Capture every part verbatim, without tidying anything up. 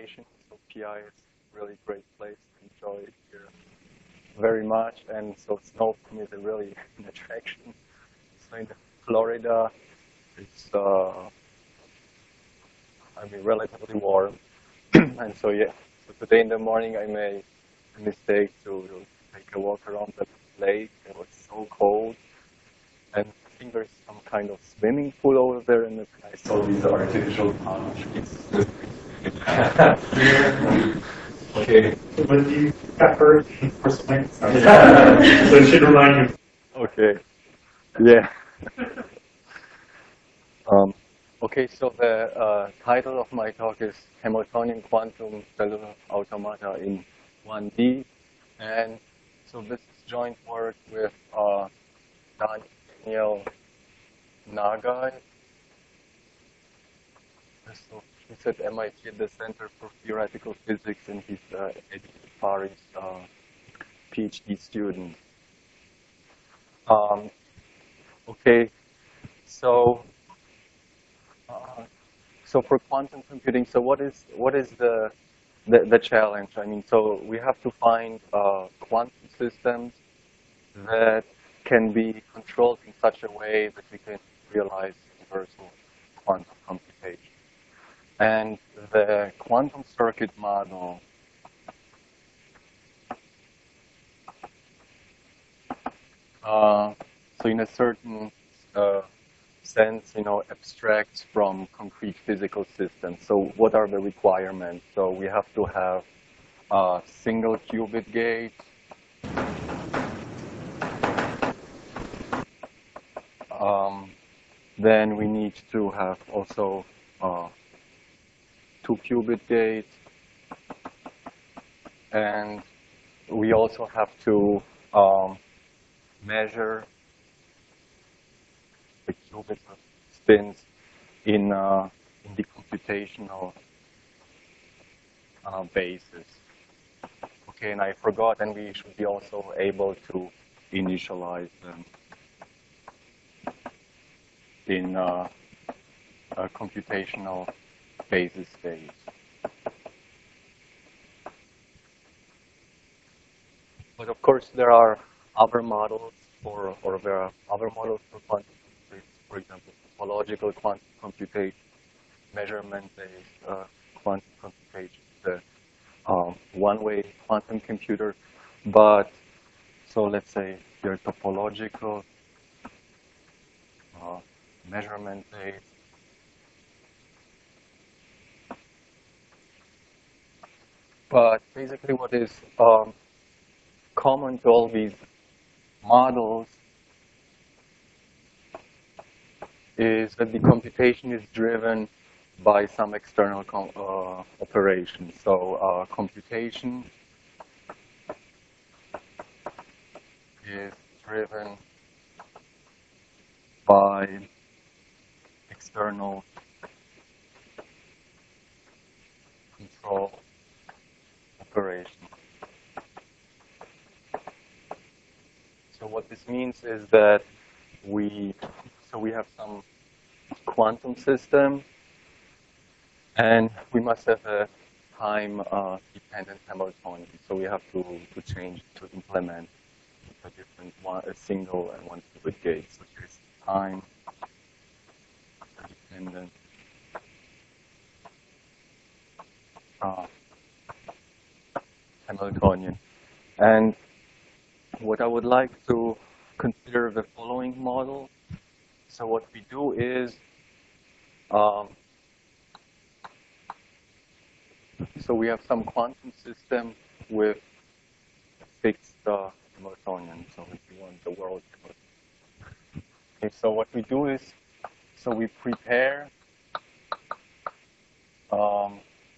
location. So P I is a really great place. I enjoy it here very much. And so snow for me is a really an attraction. So in Florida, it's, uh, I mean, relatively warm. And so, yeah, so today in the morning I made a mistake to, to take a walk around the lake. It was so cold. And I think there's some kind of swimming pool over there, and I saw these artificial palm trees. Okay. When you got hurt for swimming, so it should remind you. Okay. Yeah. Um, okay, so the uh, title of my talk is Hamiltonian Quantum Cellular Automata in one D. And so this is joint work with uh, Daniel Nagai. So he's at M I T at the Center for Theoretical Physics, and he's uh, Ed Fari's uh, PhD student. Um, okay, so uh, so for quantum computing, so what is what is the the, the challenge? I mean, so we have to find uh, quantum systems that can be controlled in such a way that we can realize universal quantum computation. And the quantum circuit model uh, so in a certain uh, sense, you know, abstracts from concrete physical systems. So what are the requirements? So we have to have a single qubit gate, um, then we need to have also uh, two qubit gate, and we also have to um, measure the qubits of spins in, uh, in the computational uh, basis. Okay, and I forgot, and we should be also able to initialize them in uh, a computational basis space. But of course, there are other models for, or there are other models for quantum computation. For example, topological quantum computation, measurement-based uh, quantum computation, the um, one-way quantum computer. But so let's say your topological, uh, measurement-based. But basically, what is um, common to all these models is that the computation is driven by some external uh, operation. So uh, computation is driven by external control operation. So what this means is that we, so we have some quantum system, and we must have a time-dependent uh, Hamiltonian. So we have to, to change, to implement a different one, a single and one qubit gate. So here's time-dependent uh, Hamiltonian. And what I would like to consider the following model. So what we do is, um, so we have some quantum system with a fixed uh, Hamiltonian. So if we want the world. Okay, so what we do is, so we prepare um,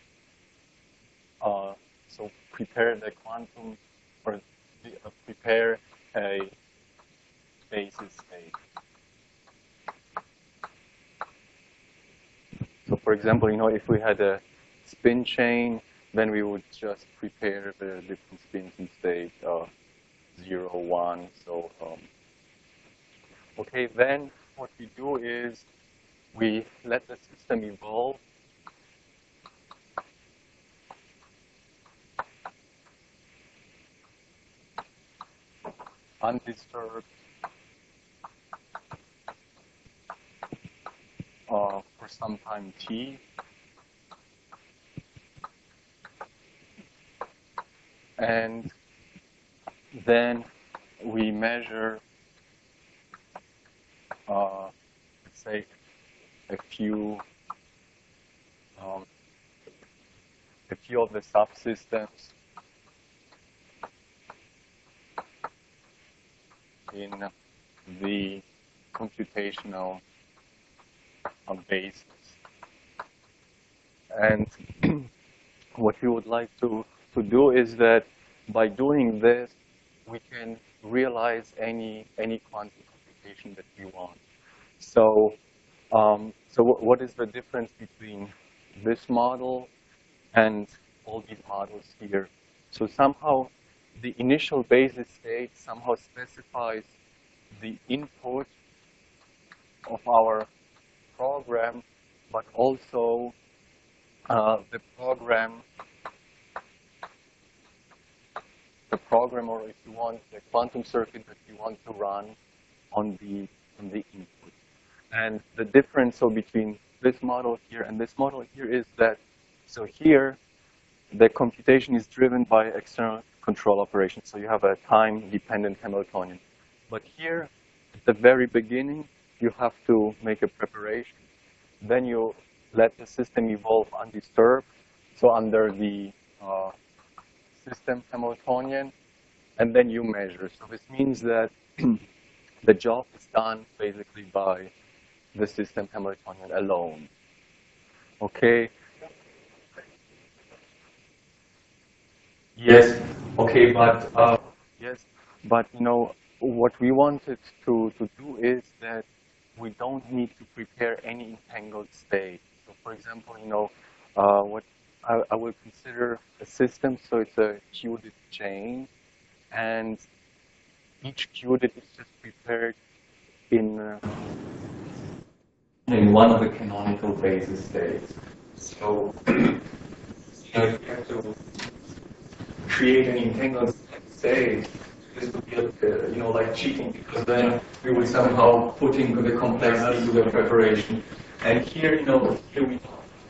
uh, so prepare the quantum, or uh, prepare a basis state. So for example, you know, if we had a spin chain, then we would just prepare the different spins in state uh, zero, one. So, um, okay, then what we do is we let the system evolve. undisturbed uh, for some time t. And then we measure, uh, let's say, a few, um, a few of the subsystems in the computational uh, basis. And what we would like to, to do is that by doing this, we can realize any any quantum computation that we want. So, um, so w what is the difference between this model and all these models here? So somehow the initial basis state somehow specifies the input of our program, but also uh, the program, the program, or if you want, the quantum circuit that you want to run on the on the input. And the difference so between this model here and this model here is that, so here the computation is driven by external control operations. So you have a time-dependent Hamiltonian. But here, at the very beginning, you have to make a preparation. Then you let the system evolve undisturbed, so under the uh, system Hamiltonian, and then you measure. So this means that the job is done basically by the system Hamiltonian alone. Okay? Yes. Okay, but uh, yes, but you know what we wanted to to do is that we don't need to prepare any entangled state. So, for example, you know uh, what I, I would consider a system. So it's a qubit chain, and each qubit is just prepared in uh, in one of the canonical basis states. So, you know, if you have to create an entangled state, this would be, uh, you know, like cheating, because then we would somehow put into the complexity into the preparation. And here, you know, here we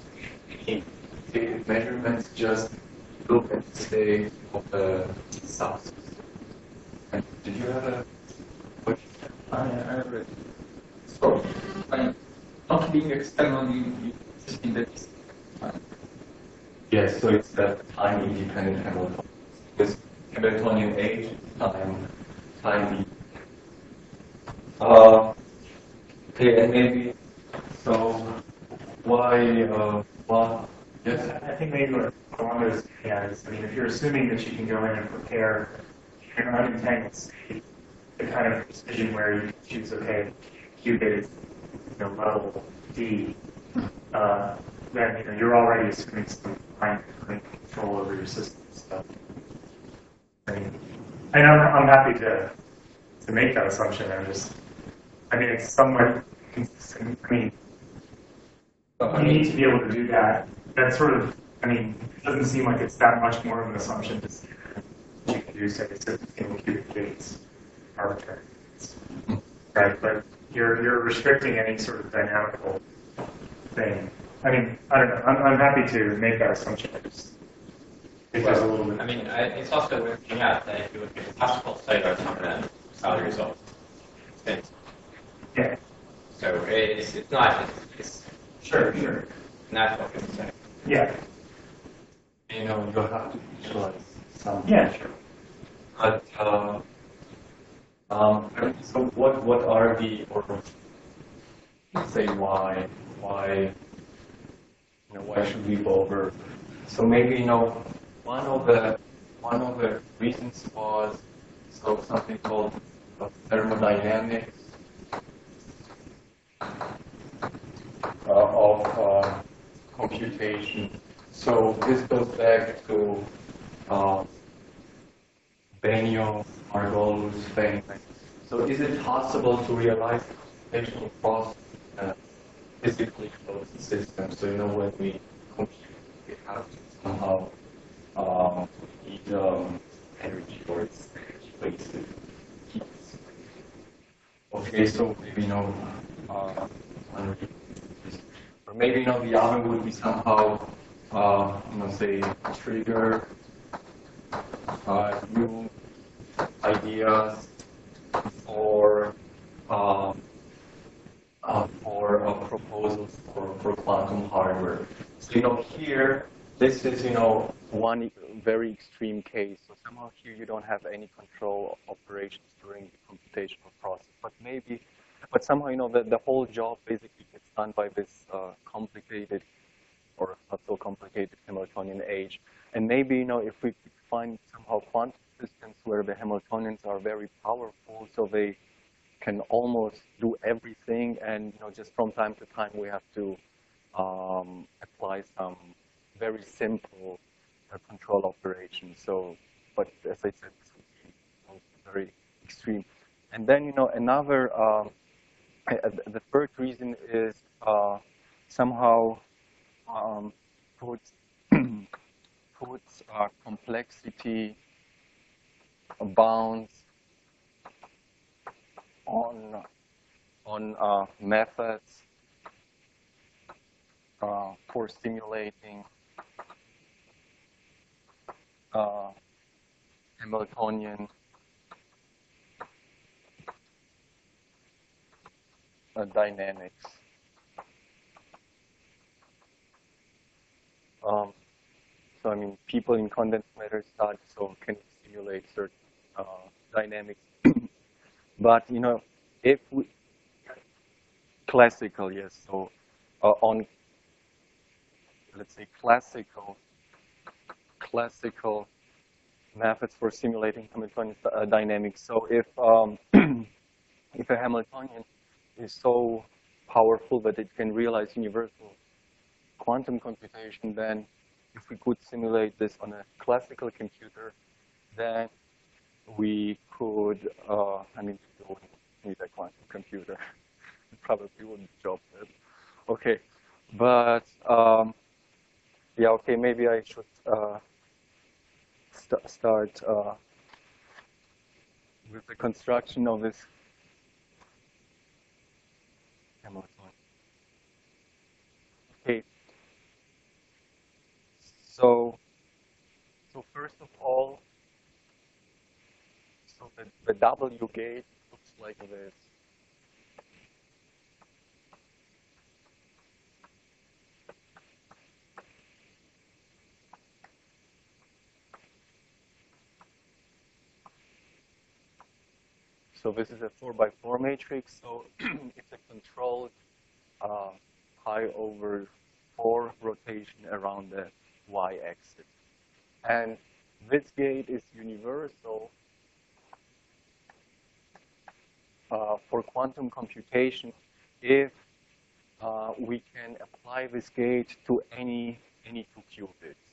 take measurements, just look at the state of the substance. Did you have a question? I, I have it. So, I'm not being externally existing that is time. Yes, so it's that time-independent Hamiltonian. With Hamiltonian age, time, time. Uh, okay, and maybe, so why, uh, why, yes? I think maybe what I want to yeah, is, I mean, if you're assuming that you can go in and prepare an unentangled state, the kind of precision where you can choose, okay, qubit is, you know, level D, uh, then, you know, you're already assuming some kind of control over your system stuff. I mean, and I'm, I'm happy to to make that assumption. I'm just, I mean, it's somewhat consistent. I mean, you need to be able to do that. That sort of, I mean, it doesn't seem like it's that much more of an assumption to say that you can do, say, single qubit gates arbitrary, right? But you're you're restricting any sort of dynamical thing. I mean, I don't know. I'm, I'm happy to make that assumption. I just think there's a little bit. I mean, I, it's also worth pointing out that if you look at the classical state or dominant salary results, it's, Yeah. so it's it's not it's Sure. Sure. natural to say. Yeah. You know, you have to visualize some. Yeah. Sure. But, uh, um, so what, what are the, or say why, why, you know, why should we go over? So maybe, you know, one of the, one of the reasons was, so something called uh, thermodynamics uh, of uh, computation. So this goes back to uh, Benioff, Margolis, Feynman. So is it possible to realize the computational process in a physically closed system? So you know when we compute, we have to somehow um, need um, energy or it's energy wasted, keep Okay, so maybe, you know, uh, or maybe, you know, the other would be somehow, uh, you know, say, trigger uh, new ideas for um, uh, for uh, proposals for, for quantum hardware. So, you know, here, this is, you know, one very extreme case. So somehow here you don't have any control operations during the computational process. But maybe, but somehow, you know, the, the whole job basically gets done by this uh, complicated or not so complicated Hamiltonian age. And maybe, you know, if we could find somehow quantum systems where the Hamiltonians are very powerful, so they can almost do everything, and, you know, just from time to time we have to um, apply some very simple uh, control operations. So, but as I said, this would be, you know, very extreme. And then, you know, another, um, uh, the third reason is uh, somehow um, puts puts uh, complexity bounds on on uh, methods uh, for simulating uh, Hamiltonian uh, dynamics. Um, so I mean, people in condensed matter study so can simulate certain uh, dynamics, but, you know, if we classical, yes, so uh, on, let's say, classical classical methods for simulating Hamiltonian uh, dynamics. So if um, if a Hamiltonian is so powerful that it can realize universal quantum computation, then if we could simulate this on a classical computer, then we could, uh, I mean, we wouldn't need a quantum computer. It probably wouldn't job it. Okay, but um, yeah, okay, maybe I should uh, st start uh, with the construction of this Hamiltonian. Okay, so so first of all, so the, the W gate looks like this. So this is a four by four matrix. So it's a controlled uh, pi over four rotation around the y-axis. And this gate is universal uh, for quantum computation if uh, we can apply this gate to any any two qubits.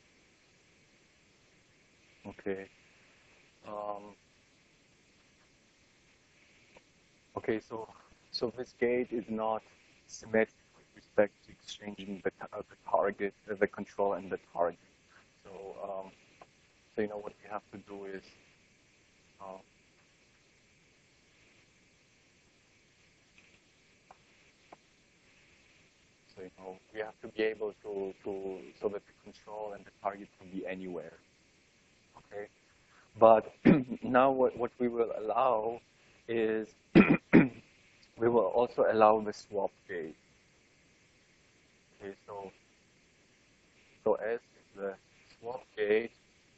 Okay. Um, okay. So so this gate is not symmetric with respect to exchanging the, uh, the target, uh, the control, and the target. So um, so you know what we have to do is. Uh, So, you know, we have to be able to, to, so that the control and the target can be anywhere. Okay? But now what, what we will allow is, we will also allow the swap gate. Okay, so, so S is the swap gate,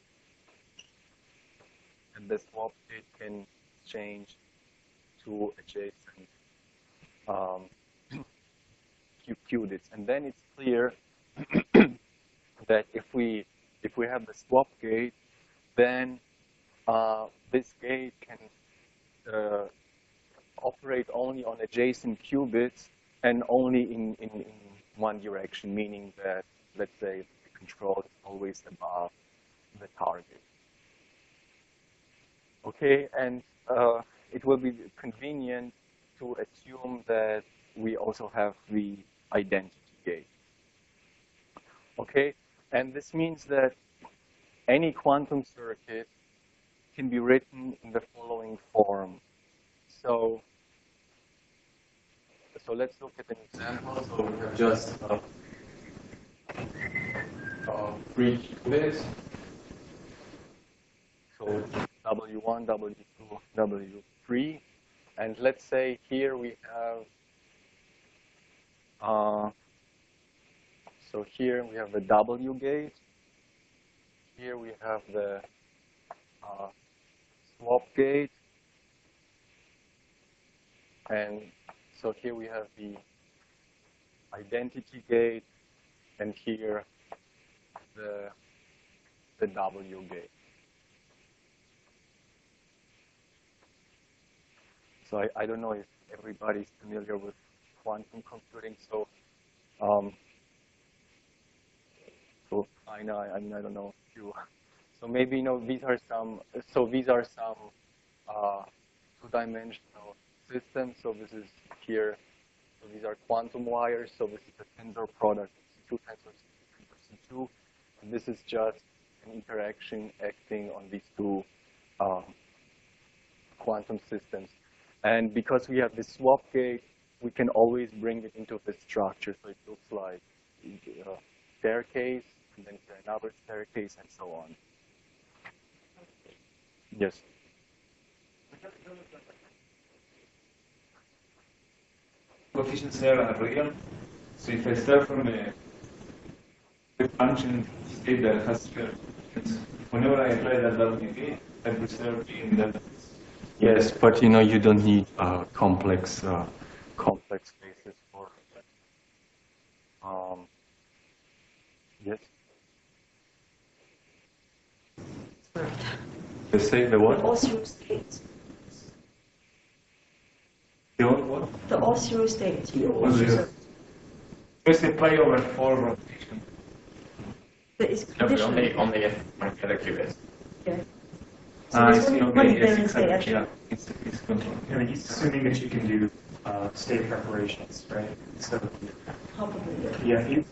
and the swap gate can change to adjacent um, qubits. And then it's clear that if we if we have the swap gate, then uh, this gate can uh, operate only on adjacent qubits and only in, in, in one direction, meaning that, let's say, the control is always above the target. Okay, and uh, it will be convenient to assume that we also have the identity gate. Okay, and this means that any quantum circuit can be written in the following form. So so let's look at an example. So we have just uh, uh, three qubits. So W one, W two, W three. And let's say here we have, uh, so here we have the W gate. Here we have the uh, swap gate. And so here we have the identity gate, and here the, the W gate. So I, I don't know if everybody's familiar with quantum computing. So, um, so I know, I mean, I don't know if you, so maybe, you know, these are some, so these are some uh, two-dimensional systems. So this is here, so these are quantum wires. So this is the tensor product of C two tensor C two. And this is just an interaction acting on these two uh, quantum systems. And because we have this swap gate, we can always bring it into the structure. So it looks like a staircase, and then another staircase, and so on. Yes? Coefficients there are real. So if I start from a, a function state that has real, whenever I apply that W G, I preserve in that. Yes, but you know you don't need uh, complex uh, complex spaces for. Um, yes. They say the what? The all-zero state. The all what? The all-zero state. All zero. First apply over four rotation. That is No, but conditional. only, only if one of the other qubits. Yeah. So Ah, I there's see, only one okay, yes, event state exactly, actually. yeah. It's, it's control. I mean, he's assuming that you can do uh, state preparations, right? So, Probably. yeah, Yeah. you,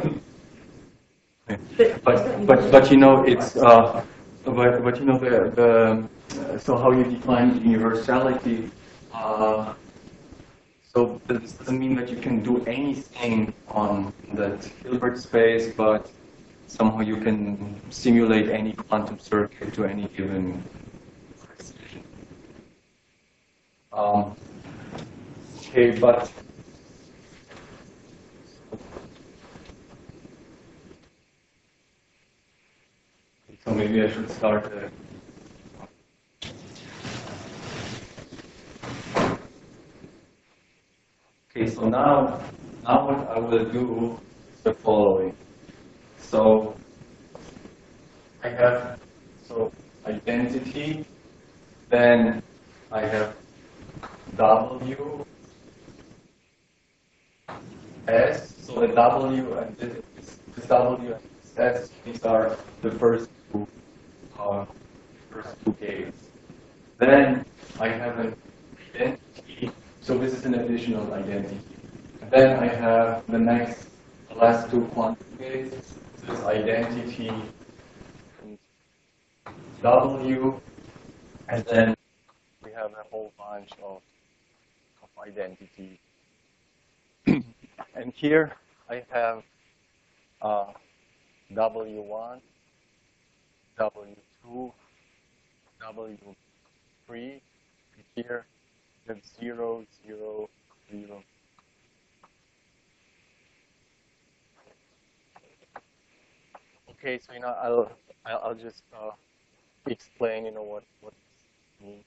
But, But but but you know it's uh, but but you know the the so how you define universality. Uh, so this doesn't mean that you can do anything on that Hilbert space, but somehow you can simulate any quantum circuit to any given precision. Um, okay, but. So maybe I should start. Uh, okay, so now, now what I will do is the following. So I have so identity, then I have W, S. So the W and this, this W and this S, these are the first two, uh, first two gates. Then I have an identity. So this is an additional identity. And then I have the next, the last two quantum gates. This is identity and W, and then we have a whole bunch of, of identities. And here I have uh, W one, W two, W three, and here we have zero, zero, zero. Okay, so you know I'll I'll, I'll just uh, explain you know what what this means.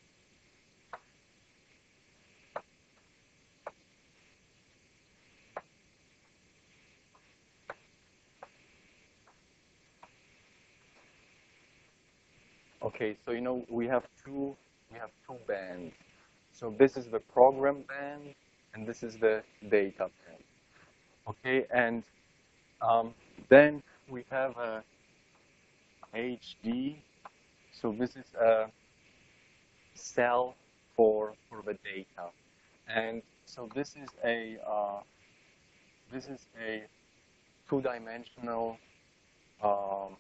Okay, so you know we have two we have two bands. So this is the program band, and this is the data band. Okay, and um, then we have a H D. So this is a cell for for the data, and so this is a uh, this is a two-dimensional um,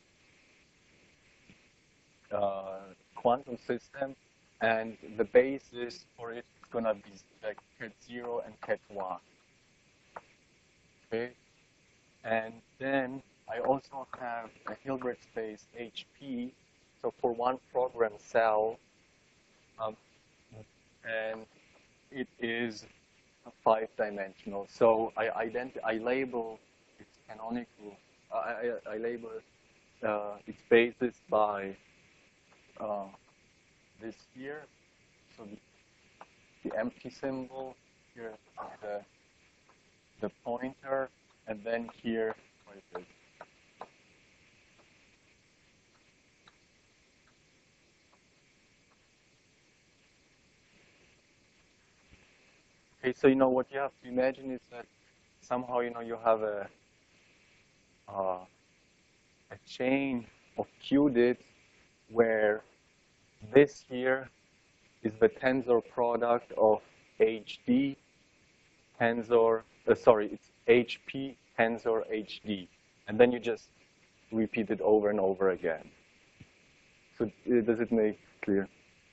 uh, quantum system, and the basis for it is going to be like ket zero and ket one. Okay, and then I also have a Hilbert space H P, so for one program cell, um, and it is five-dimensional. So I ident I label its canonical, I, I, I label uh, its basis by uh, this here. So the, the empty symbol here is the the pointer, and then here, what is it? Okay, so you know what you have to imagine is that somehow you know you have a uh, a chain of qubits where this here is the tensor product of H D tensor, uh, sorry, it's H P tensor H D. And then you just repeat it over and over again. So uh, does it make clear?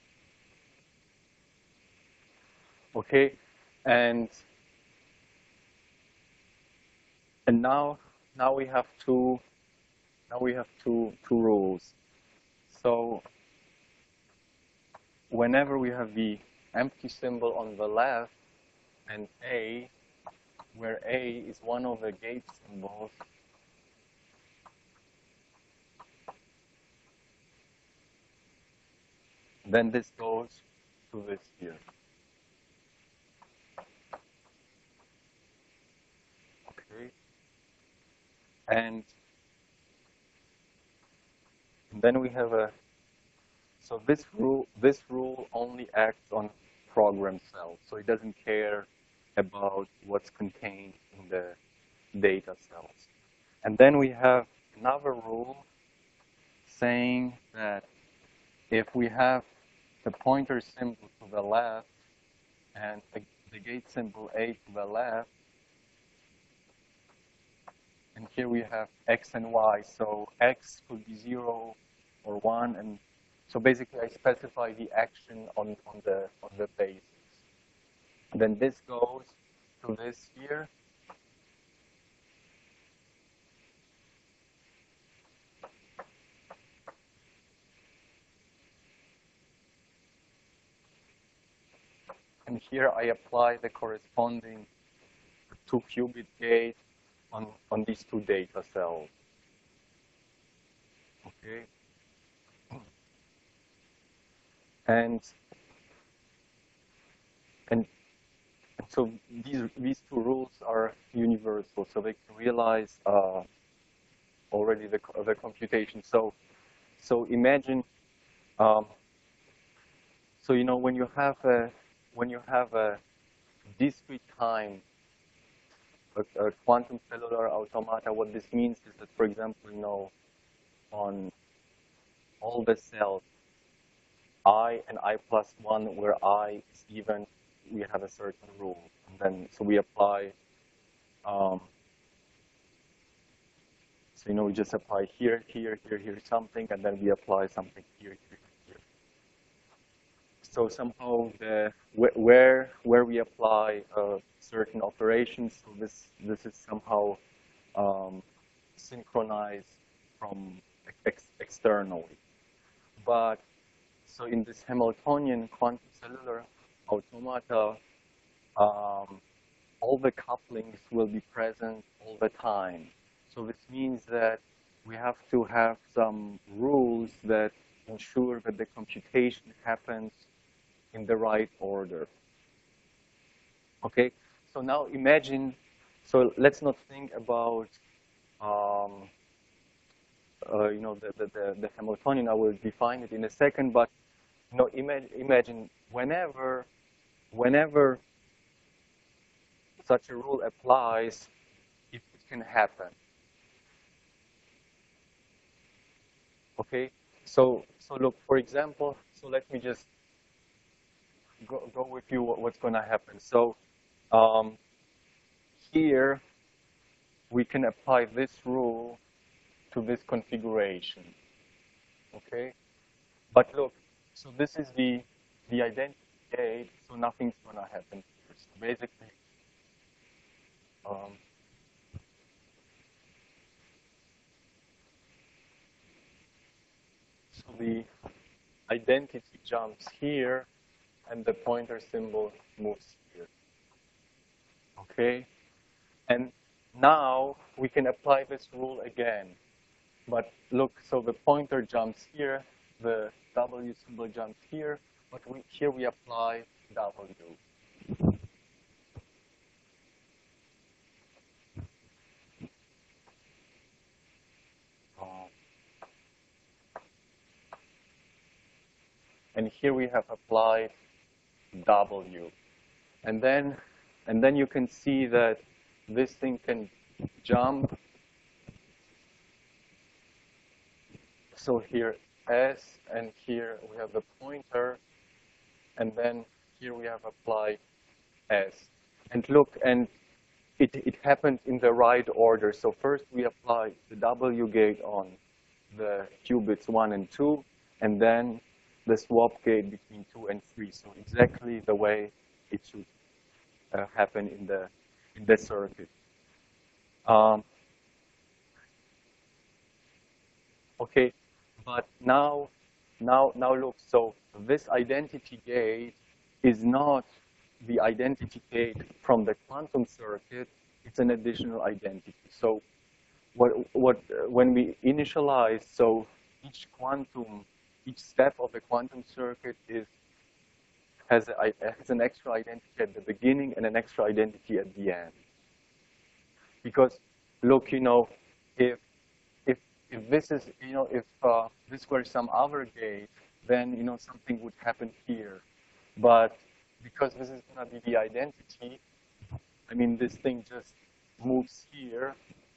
Okay, and and now now we have two now we have two two rules. So whenever we have the empty symbol on the left and A, where A is one of the gate symbols, then this goes to this here. Okay. And then we have a, so this rule, this rule only acts on program cells. So it doesn't care about what's contained in the data cells. And then we have another rule saying that if we have the pointer symbol to the left and the, the gate symbol A to the left, and here we have X and Y, so X could be zero or one, and so basically I specify the action on, on the on the basis. Then this goes to this here. And here I apply the corresponding two qubit gate on, on these two data cells. Okay. And and so these these two rules are universal, so they can realize uh, already the the computation. So so imagine, um, so you know when you have a when you have a discrete time, a, a quantum cellular automata, what this means is that, for example, you know, on all the cells, I and I plus one, where I is even, we have a certain rule. And then, so we apply, um, so, you know, we just apply here, here, here, here, something, and then we apply something here, here, here. So somehow, the, where, where we apply uh, certain operations, so this, this is somehow um, synchronized from ex externally. But so in this Hamiltonian quantum cellular automata, um, all the couplings will be present all the time. So this means that we have to have some rules that ensure that the computation happens in the right order. Okay, so now imagine, so let's not think about um, uh, you know, the, the, the, the Hamiltonian. I will define it in a second, but you know, imagine, imagine whenever, whenever such a rule applies, it, it can happen. Okay, so so look, for example, so let me just go, go with you what, what's going to happen. So um, here we can apply this rule to this configuration. Okay, but look, so this is the the identity gate, so nothing's going to happen here. So basically, um, so the identity jumps here, and the pointer symbol moves here. Okay? And now we can apply this rule again. But look, so the pointer jumps here, the W symbol jumps here, but we, here we apply W. Um, and here we have applied W. And then, and then you can see that this thing can jump. So here S, and here we have the pointer, and then here we have applied S. And look, and it, it happened in the right order. So first we apply the W gate on the qubits one and two, and then the swap gate between two and three. So exactly the way it should uh, happen in the in the circuit. Um, okay, but now, now, now look. So this identity gate is not the identity gate from the quantum circuit. It's an additional identity. So what what uh, when we initialize, so each quantum, each step of the quantum circuit is has, a, has an extra identity at the beginning and an extra identity at the end. Because look, you know, if if if this is, you know, if uh, this were some other gate, then, you know, something would happen here. But because this is going to be the identity, I mean, this thing just moves here,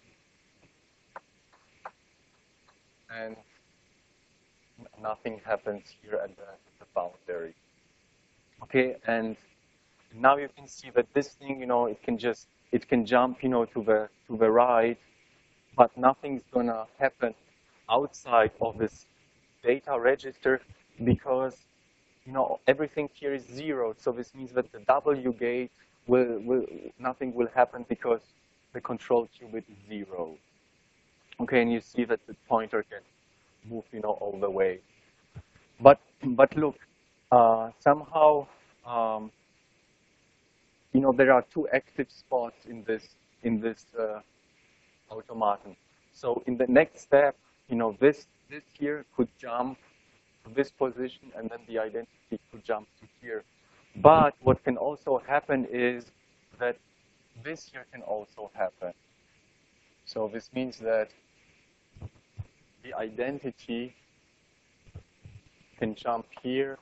and nothing happens here at the, at the boundary. Okay, and now you can see that this thing, you know, it can just, it can jump, you know, to the to the right, but nothing's gonna happen outside of this data register because, you know, everything here is zero. So this means that the W gate will, will nothing will happen because the control qubit is zero. Okay, and you see that the pointer can move, you know, all the way. But but look, uh, somehow, um, you know, there are two active spots in this in this uh, automaton. So in the next step, you know, this this here could jump to this position, and then the identity could jump to here. But what can also happen is that this here can also happen. So this means that the identity can jump here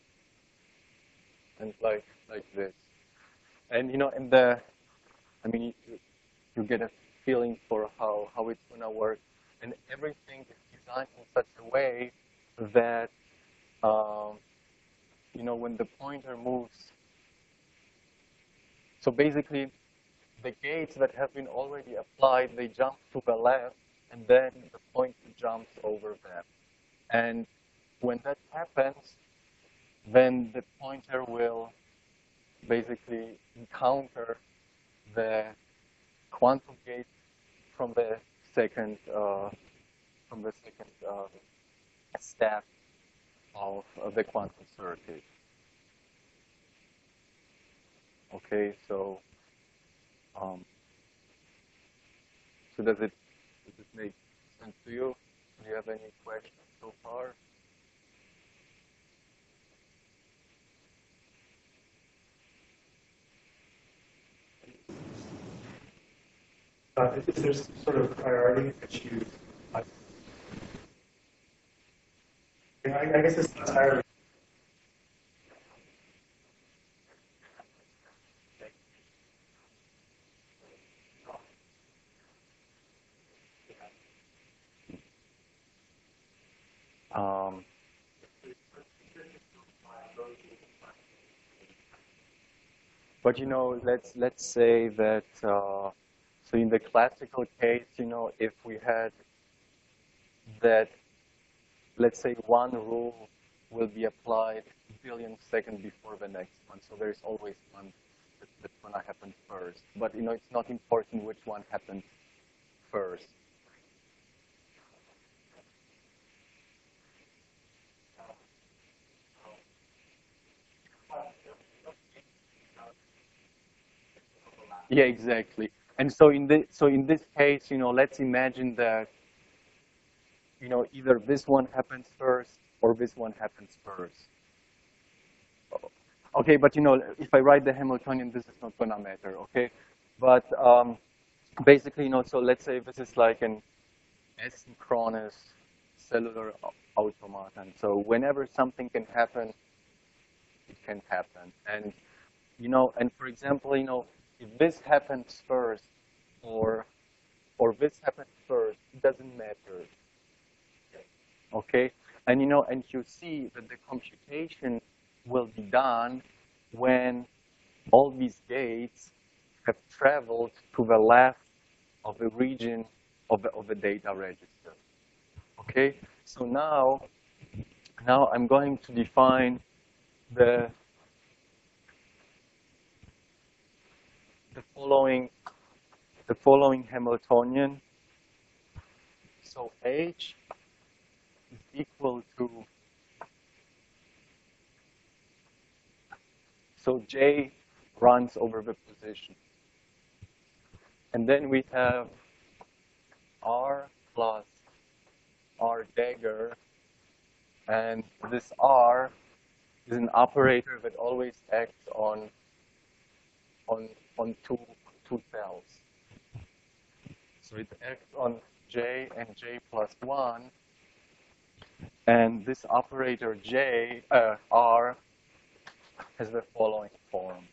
and like like this. And, you know, in the, I mean, you, you get a feeling for how, how it's going to work. And everything is designed in such a way that, um, you know, when the pointer moves, so basically the gates that have been already applied, they jump to the left, and then the pointer jumps over them. And when that happens, then the pointer will basically encounter the quantum gate from the second uh, from the second uh, step of, of the quantum circuit. Okay, so um, so does it does it make sense to you? Do you have any questions so far? Uh, is there some sort of priority that you? Uh, I, I guess it's entirely. Um, but you know, let's let's say that uh, so in the classical case, you know, if we had that, let's say one rule will be applied a billion seconds before the next one, so there's always one that, that's going to happen first. But you know, it's not important which one happens first. Yeah, exactly. And so in this, so in this case, you know, let's imagine that, you know, either this one happens first or this one happens first. Okay, but you know, if I write the Hamiltonian, this is not gonna matter, okay? But um, basically, you know, so let's say this is like an asynchronous cellular au- automaton. So whenever something can happen, it can happen. And, you know, and for example, you know, if this happens first or, or this happens first, it doesn't matter, okay? And, you know, and you see that the computation will be done when all these gates have traveled to the left of the region of the, of the data register. Okay, so now, now I'm going to define the, the following the following Hamiltonian. So H is equal to, so J runs over the position. And then we have R plus R dagger, and this R is an operator that always acts on on on two two cells. So it acts on J and J plus one, and this operator J uh, R has the following form.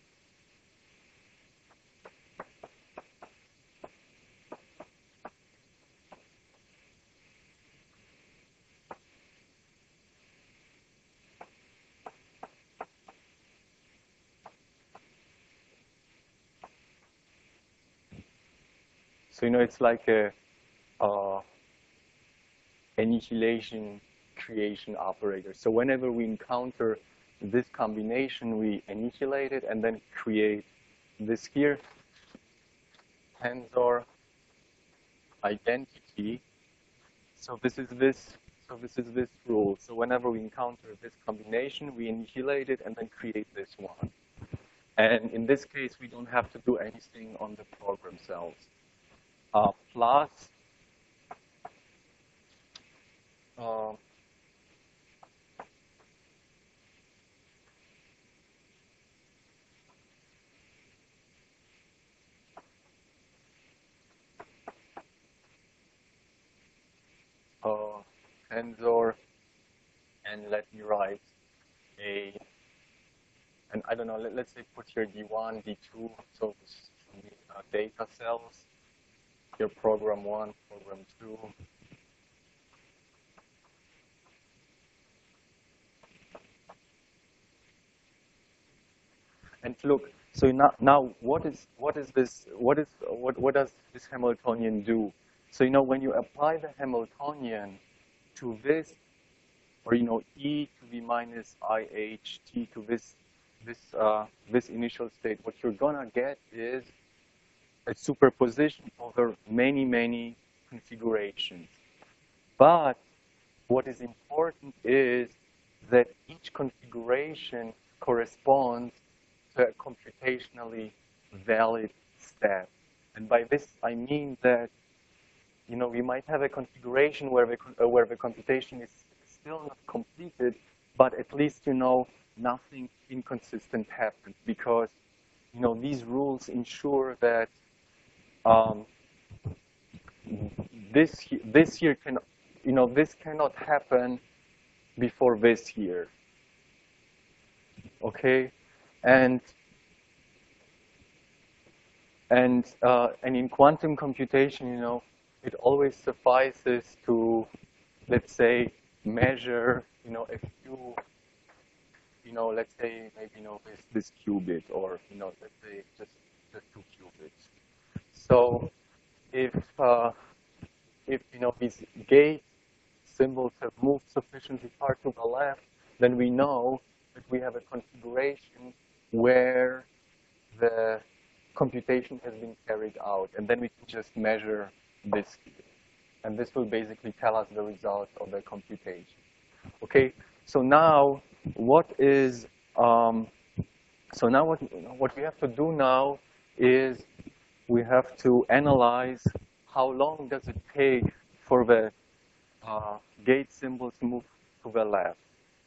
So, you know, it's like a uh, annihilation creation operator. So whenever we encounter this combination, we annihilate it and then create this here, tensor identity. So this is this, so this is this rule. So whenever we encounter this combination, we annihilate it and then create this one. And in this case, we don't have to do anything on the program cells. Uh, plus, uh, uh, tensor, and let me write a, and I don't know, let, let's say put here D one, D two, so this, uh, data cells, here program one, program two. And look, so now, now what is what is this? What is what what does this Hamiltonian do? So you know when you apply the Hamiltonian to this, or you know e to the minus I h t to this this uh, this initial state, what you're gonna get is a superposition over many many configurations. But what is important is that each configuration corresponds to a computationally valid step. And by this, I mean that, you know, we might have a configuration where the, uh, where the computation is still not completed, but at least, you know, nothing inconsistent happens because, you know, these rules ensure that um, this, this here can, you know, this cannot happen before this here. Okay? And and uh, and in quantum computation, you know, it always suffices to, let's say, measure, you know, a few, you know, let's say maybe you know this this qubit, or you know, let's say just just two qubits. So if uh, if you know these gate symbols have moved sufficiently far to the left, then we know that we have a configuration where the computation has been carried out, and then we can just measure this here. And this will basically tell us the result of the computation. Okay, so now what is, um, so now what, what we have to do now is we have to analyze how long does it take for the uh, gate symbol to move to the left.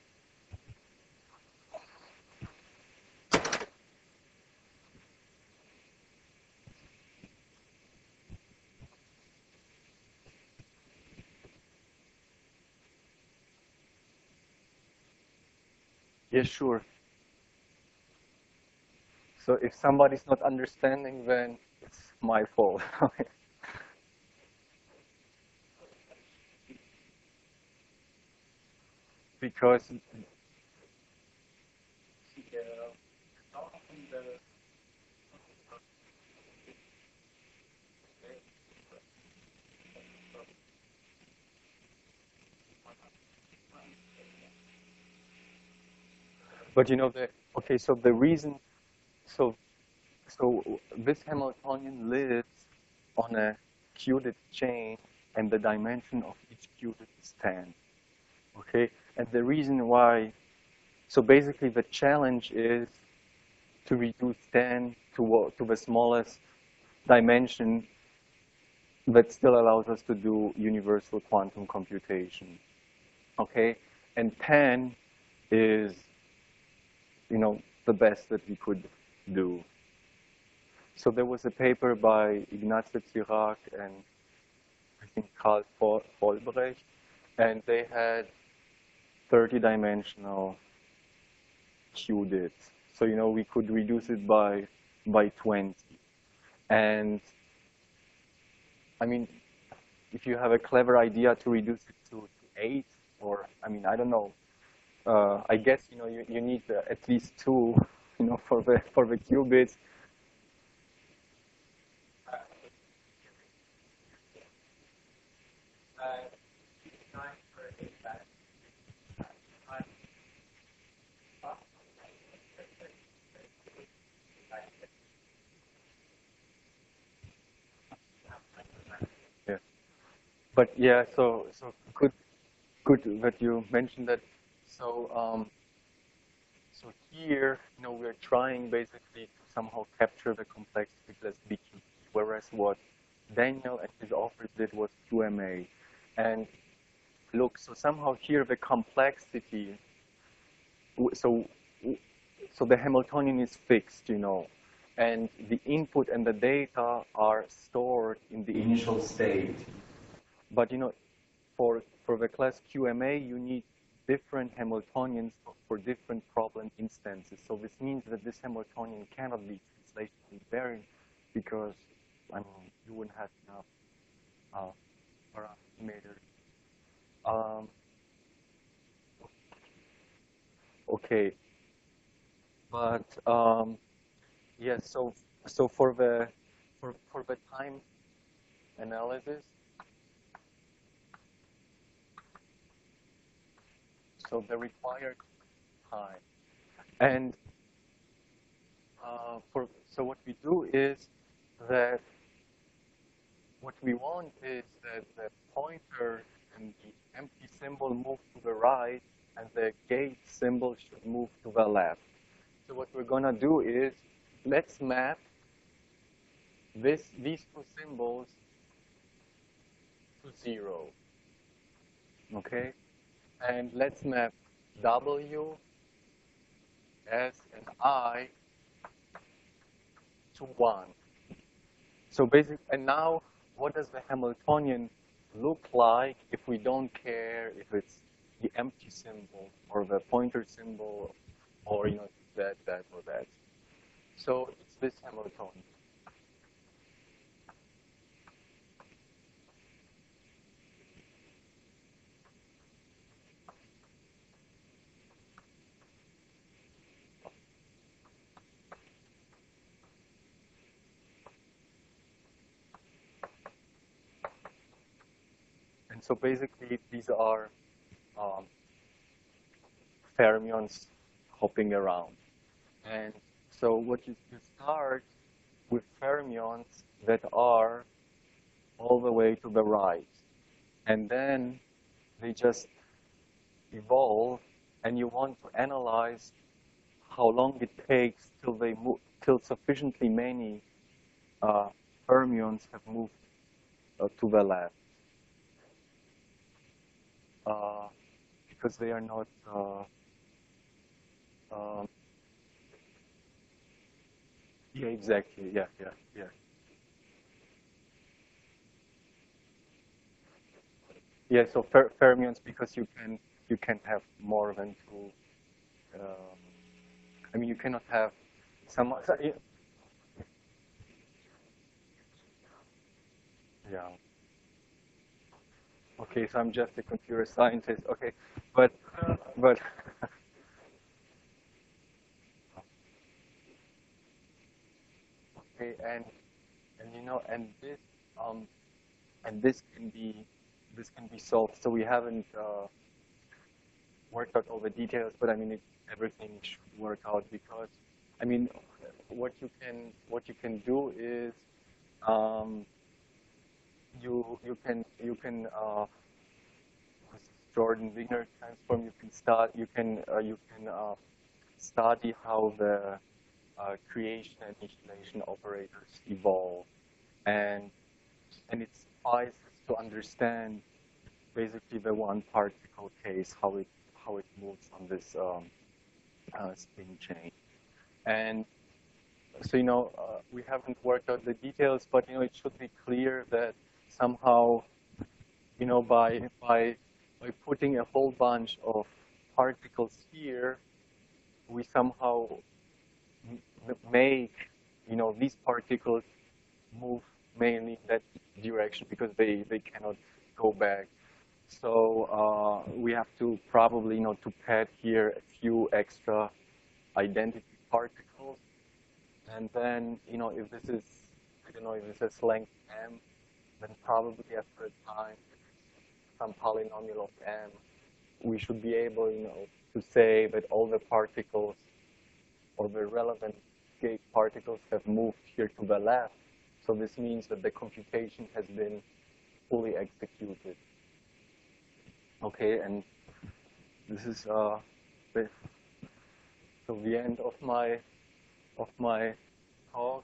Yeah, sure. So if somebody's not understanding, then it's my fault. Because but you know the okay, so the reason so so this Hamiltonian lives on a qubit chain, and the dimension of each qubit is ten. Okay, and the reason why, so basically the challenge is to reduce ten to to the smallest dimension that still allows us to do universal quantum computation. Okay, and ten is, you know, the best that we could do. So there was a paper by Ignacio Cirac and I think Karl Vollbrecht, and they had thirty-dimensional qubits. So, you know, we could reduce it by by twenty. And I mean, if you have a clever idea to reduce it to, to eight, or I mean, I don't know. Uh, I guess you know you, you need uh, at least two, you know, for the for the qubits. Yeah, but yeah, so so good good that you mentioned that. So um, so here, you know, we're trying basically to somehow capture the complexity as B Q T, whereas what Daniel and his authors did was Q M A. And look, so somehow here the complexity, so so the Hamiltonian is fixed, you know, and the input and the data are stored in the initial state. But you know, for for the class Q M A, you need different Hamiltonians for different problem instances. So this means that this Hamiltonian cannot be translationally invariant because, I mean, you wouldn't have enough uh, parameters. Um, okay, but um, yes. Yeah, so so for the for for the time analysis, so the required time, and uh, for so what we do is that what we want is that the pointer and the empty symbol move to the right, and the gate symbol should move to the left. So what we're going to do is, let's map this, these two symbols to zero. Okay? And let's map W, S, and I to one. So basically, and now, what does the Hamiltonian look like if we don't care if it's the empty symbol or the pointer symbol or, you know, that, that, or that? So it's this Hamiltonian. And so basically, these are um, fermions hopping around. And so what you, you start with fermions that are all the way to the right. And then they just evolve, and you want to analyze how long it takes till they move, till sufficiently many uh, fermions have moved uh, to the left uh, because they are not uh, um, yeah, exactly, yeah, yeah, yeah. Yeah, so fer fermions, because you can you can have more than two. Um, I mean, you cannot have some. So, yeah. Yeah. Okay, so I'm just a computer scientist. Okay, but but okay, and and you know, and this um and this can be this can be solved. So we haven't uh, worked out all the details, but I mean, it, everything should work out because I mean, what you can what you can do is um, you you can you can uh, Jordan Wigner transform. You can start you can uh, you can uh, study how the uh, creation and initialization operators evolve, and and it suffices to understand basically the one particle case, how it how it moves on this um, uh, spin chain. And so you know uh, we haven't worked out the details, but you know it should be clear that somehow you know by by by putting a whole bunch of particles here, we somehow make you know these particles move mainly in that direction because they, they cannot go back. So uh, we have to probably, you know, to pad here a few extra identity particles. And then, you know, if this is, I don't know, if this is length m, then probably after a time, some polynomial of m, we should be able, you know, to say that all the particles or the relevant gate particles have moved here to the left. So this means that the computation has been fully executed. Okay, and this is uh, the, so the end of my of my talk.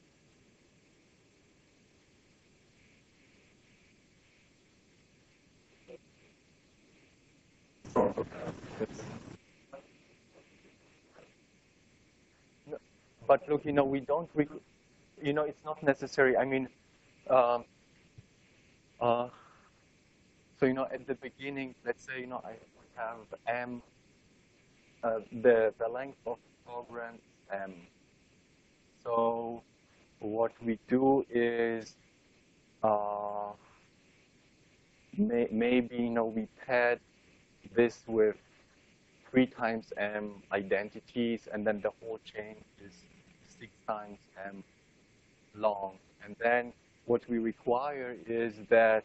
But look, you know, we don't, re you know, it's not necessary. I mean, um, uh, so you know, at the beginning, let's say, you know, I have m. Uh, the the length of the program is m. So what we do is uh, may, maybe you know we pad this with three times m identities, and then the whole chain is six times m long. And then what we require is that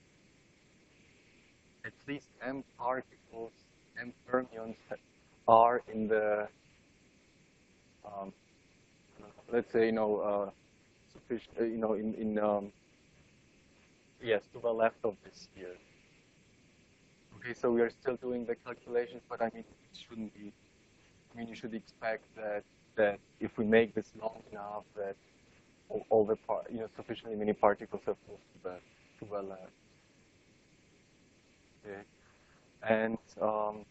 at least m particles, m fermions, are in the um, let's say you know uh, sufficient, uh, you know in in um, yes, to the left of this here. Okay, so we are still doing the calculations, but I mean it shouldn't be. I mean you should expect that that if we make this long enough, that all, all the par you know sufficiently many particles have moved to the to the left. Okay, and um,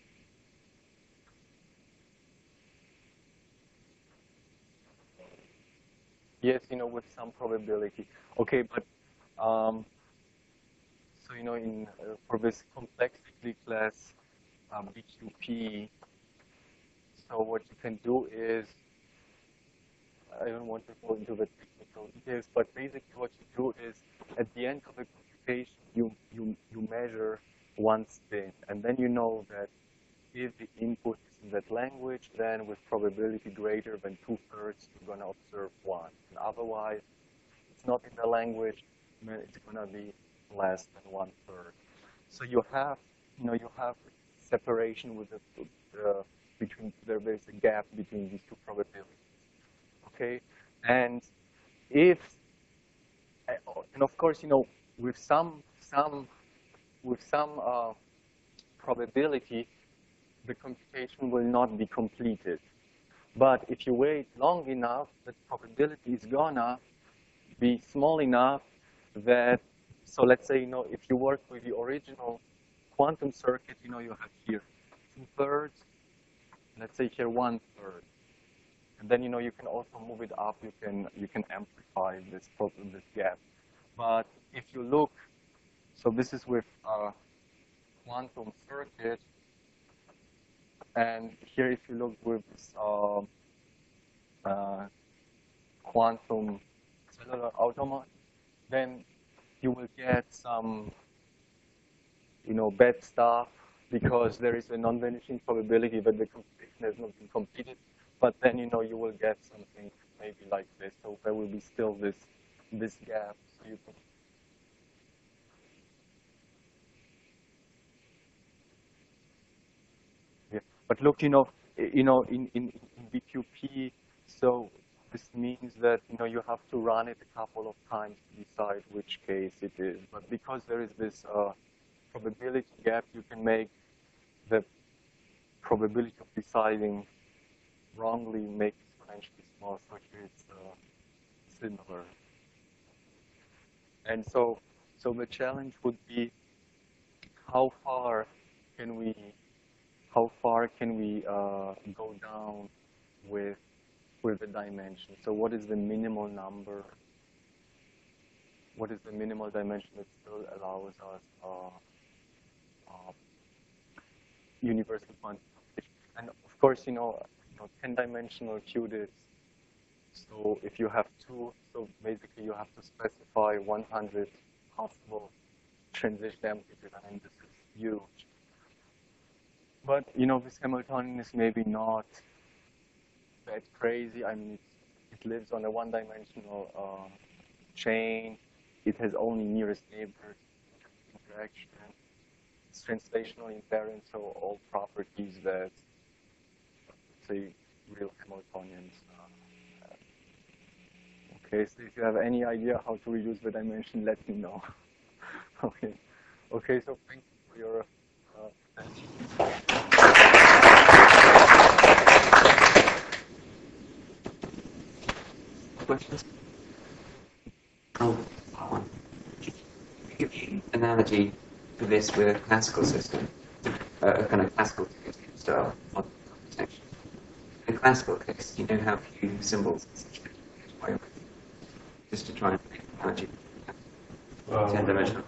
yes, you know with some probability. Okay, but um, so you know in uh, for this complexity class um, B Q P. So what you can do is, I don't want to go into the technical details, but basically what you do is, at the end of the computation, you, you, you measure one spin, and then you know that if the input is in that language, then with probability greater than two-thirds, you're going to observe one. And otherwise, it's not in the language, then it's going to be less than one-third. So you have, you know, you have separation with the, the between, there is a gap between these two probabilities. Okay, and if, and of course, you know, with some, some, with some uh, probability, the computation will not be completed. But if you wait long enough, the probability is gonna be small enough that, so let's say, you know, if you work with the original quantum circuit, you know, you have here two thirds, let's say here one third. And then, you know, you can also move it up, you can, you can amplify this problem, this gap. But if you look, so this is with a quantum circuit, and here if you look with this uh, uh, quantum cellular automat, then you will get some, you know, bad stuff because there is a non-vanishing probability that the computation has not been completed. But then, you know, you will get something maybe like this. So there will be still this this gap. So you can yeah. But look, you know, you know, in, in, in B Q P, so this means that, you know, you have to run it a couple of times to decide which case it is. But because there is this uh, probability gap, you can make the probability of deciding wrongly make exponentially small. So here it's uh, similar. And so, so the challenge would be how far can we, how far can we uh, go down with with the dimension? So what is the minimal number? What is the minimal dimension that still allows us uh, uh, universal quantum computation? And of course, you know, you know, ten-dimensional qubits. So if you have two, so basically you have to specify one hundred possible transition amplitude. I mean, this is huge. But you know, this Hamiltonian is maybe not that crazy. I mean, it's, it lives on a one-dimensional uh, chain. It has only nearest neighbors interaction. It's translational invariant, so all properties that, say, real Hamiltonians. Uh, okay, so if you have any idea how to reduce the dimension, let me know. okay. Okay, so thank you for your uh, attention. Questions? Oh, one. Give you an analogy for this with a classical system, uh, a kind of classical style of computation. In a classical case, you know how few symbols just to try and make an analogy. Well, ten-dimensional.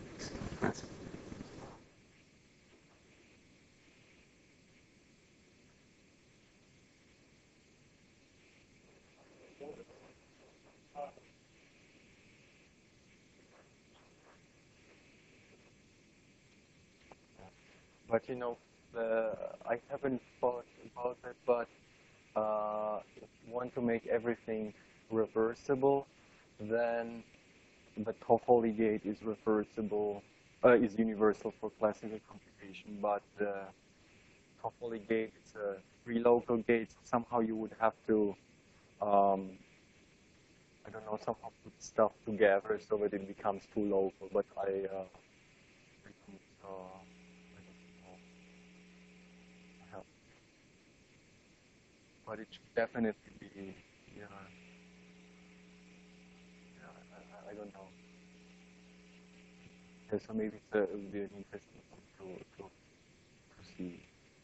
But you know, the, I haven't thought about it, but uh, if you want to make everything reversible, then the Toffoli gate is reversible, uh, is universal for classical computation, but the Toffoli gate is a free local gate. So somehow you would have to, um, I don't know, somehow put stuff together so that it becomes too local. But I, uh, I don't, uh, I don't know. I have, but it should definitely be, yeah. Yeah, I, I don't know. Yeah, so maybe it's a, it would be an interesting thing to, to, to see.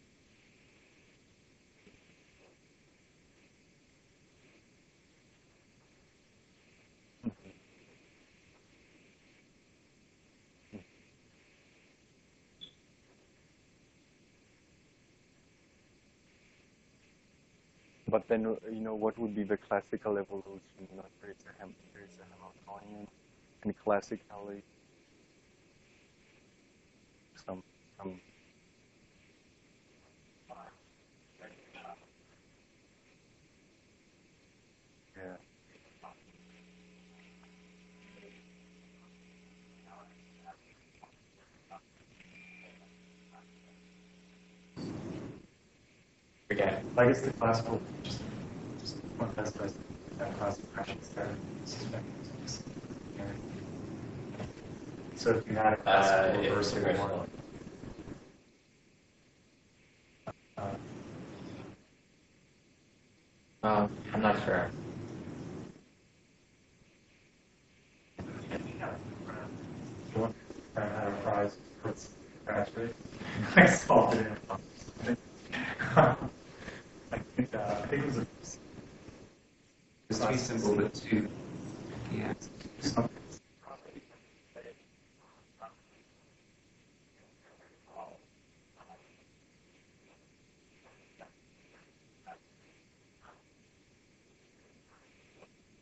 But then, uh, you know, what would be the classical evolution? You know, there is a, Ham there is a Hamiltonian, and classically, some, some, yeah. Again, I guess the classical, just, just one best place that classical actions there. So if you had a uh, classical it's reversible reversible. one, uh, Um, I'm not sure. right? I solved it in a box. I think, uh, I think it was a It's three symbol, but two. Yeah. something.